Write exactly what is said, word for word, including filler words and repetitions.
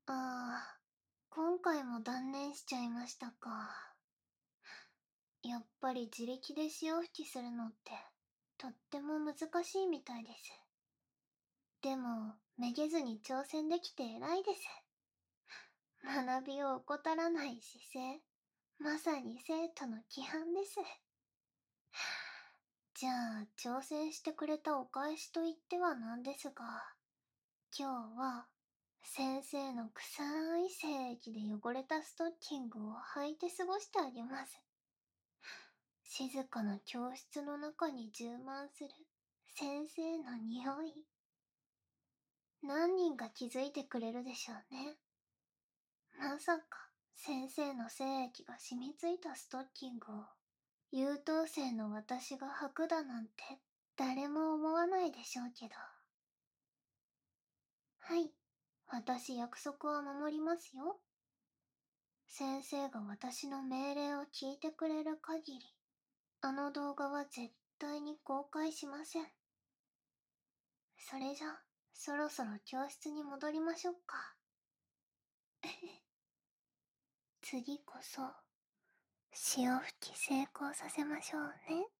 ああ、今回も断念しちゃいましたか。やっぱり自力で潮吹きするのってとっても難しいみたいです。でも、めげずに挑戦できて偉いです。学びを怠らない姿勢、まさに生徒の規範です。じゃあ、挑戦してくれたお返しと言ってはなんですが、今日は先生の臭い精液で汚れたストッキングを履いて過ごしてあげます。静かな教室の中に充満する先生の匂い。何人が気づいてくれるでしょうね。まさか先生の精液が染みついたストッキングを優等生の私が履くだなんて誰も思わないでしょうけど。はい、私約束は守りますよ。先生が私の命令を聞いてくれる限り、あの動画は絶対に公開しません。それじゃ、そろそろ教室に戻りましょうか。次こそ、潮吹き成功させましょうね。